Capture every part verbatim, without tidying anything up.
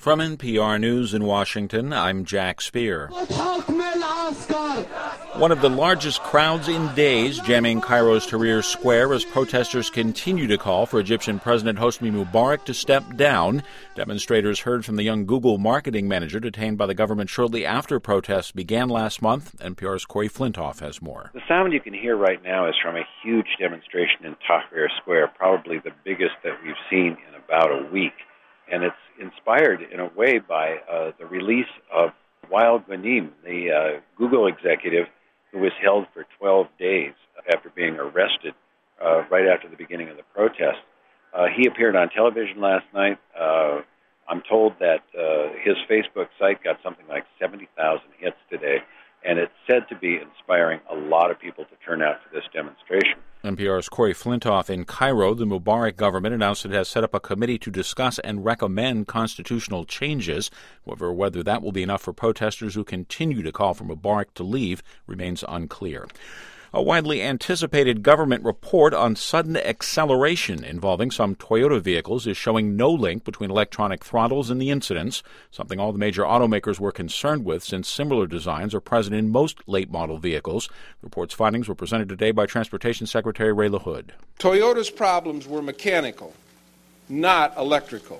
From N P R News in Washington, I'm Jack Speer. One of the largest crowds in days jamming Cairo's Tahrir Square as protesters continue to call for Egyptian President Hosni Mubarak to step down. Demonstrators heard from the young Google marketing manager detained by the government shortly after protests began last month. N P R's Corey Flintoff has more. The sound you can hear right now is from a huge demonstration in Tahrir Square, probably the biggest that we've seen in about a week. And it's inspired in a way by uh, the release of Wael Ghanim, the uh, Google executive who was held for twelve days after being arrested uh, right after the beginning of the protest. Uh, he appeared on television last night. Uh, I'm told that uh, his Facebook site got something like seventy thousand hits today, and it's said to be inspiring a lot of people to turn out for this demonstration. N P R's Corey Flintoff. In Cairo, the Mubarak government announced it has set up a committee to discuss and recommend constitutional changes. However, whether that will be enough for protesters who continue to call for Mubarak to leave remains unclear. A widely anticipated government report on sudden acceleration involving some Toyota vehicles is showing no link between electronic throttles and the incidents, something all the major automakers were concerned with since similar designs are present in most late-model vehicles. The report's findings were presented today by Transportation Secretary Ray LaHood. Toyota's problems were mechanical, not electrical.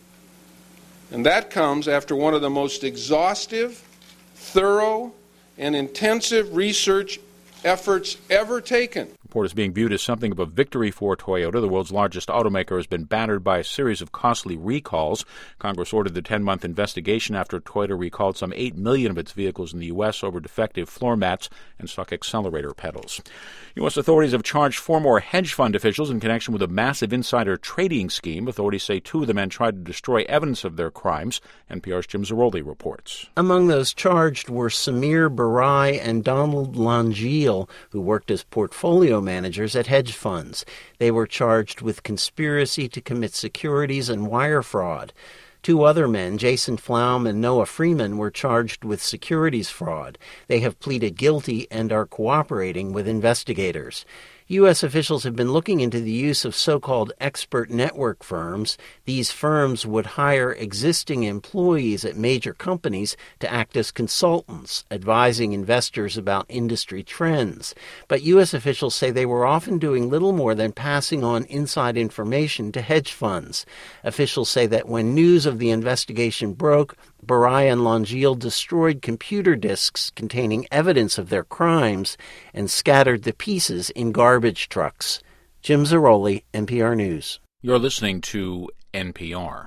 And that comes after one of the most exhaustive, thorough, and intensive research efforts ever taken. The report is being viewed as something of a victory for Toyota. The world's largest automaker has been battered by a series of costly recalls. Congress ordered the ten-month investigation after Toyota recalled some eight million of its vehicles in the U S over defective floor mats and stuck accelerator pedals. U S authorities have charged four more hedge fund officials in connection with a massive insider trading scheme. Authorities say two of the men tried to destroy evidence of their crimes. N P R's Jim Zarroli reports. Among those charged were Samir Barai and Donald Langille, who worked as portfolio managers at hedge funds. They were charged with conspiracy to commit securities and wire fraud. Two other men, Jason Flaum and Noah Freeman, were charged with securities fraud. They have pleaded guilty and are cooperating with investigators. U S officials have been looking into the use of so-called expert network firms. These firms would hire existing employees at major companies to act as consultants, advising investors about industry trends. But U S officials say they were often doing little more than passing on inside information to hedge funds. Officials say that when news of the investigation broke, Barai and Langille destroyed computer disks containing evidence of their crimes and scattered the pieces in garbage trucks. Jim Zarroli, N P R News. You're listening to N P R.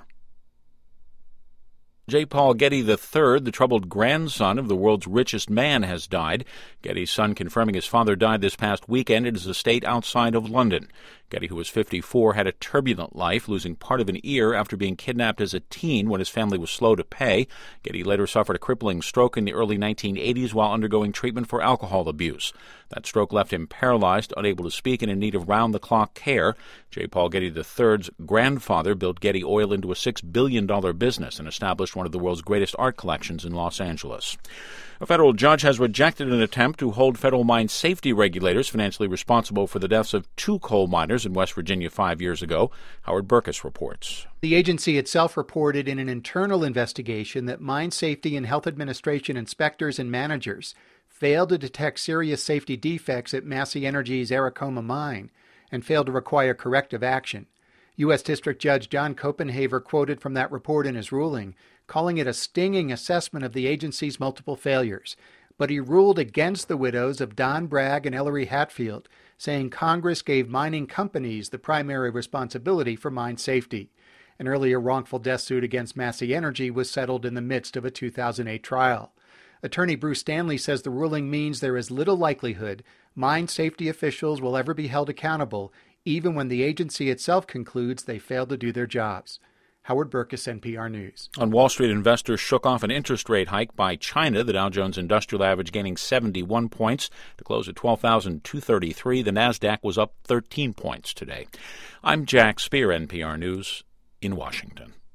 J. Paul Getty the third, the troubled grandson of the world's richest man, has died. Getty's son confirming his father died this past weekend at his estate outside of London. Getty, who was fifty-four, had a turbulent life, losing part of an ear after being kidnapped as a teen when his family was slow to pay. Getty later suffered a crippling stroke in the early nineteen eighties while undergoing treatment for alcohol abuse. That stroke left him paralyzed, unable to speak, and in need of round-the-clock care. J. Paul Getty the third's grandfather built Getty Oil into a six billion dollars business and established one of the world's greatest art collections in Los Angeles. A federal judge has rejected an attempt to hold federal mine safety regulators financially responsible for the deaths of two coal miners in West Virginia five years ago. Howard Burkus reports. The agency itself reported in an internal investigation that Mine Safety and Health Administration inspectors and managers failed to detect serious safety defects at Massey Energy's Aracoma mine and failed to require corrective action. U S. District Judge John Copenhaver quoted from that report in his ruling, calling it a stinging assessment of the agency's multiple failures. But he ruled against the widows of Don Bragg and Ellery Hatfield, saying Congress gave mining companies the primary responsibility for mine safety. An earlier wrongful death suit against Massey Energy was settled in the midst of a two thousand eight trial. Attorney Bruce Stanley says the ruling means there is little likelihood mine safety officials will ever be held accountable, even when the agency itself concludes they failed to do their jobs. Howard Burkus, N P R News. On Wall Street, investors shook off an interest rate hike by China. The Dow Jones Industrial Average gaining seventy-one points to close at twelve thousand two hundred thirty-three. The Nasdaq was up thirteen points today. I'm Jack Speer, N P R News, in Washington.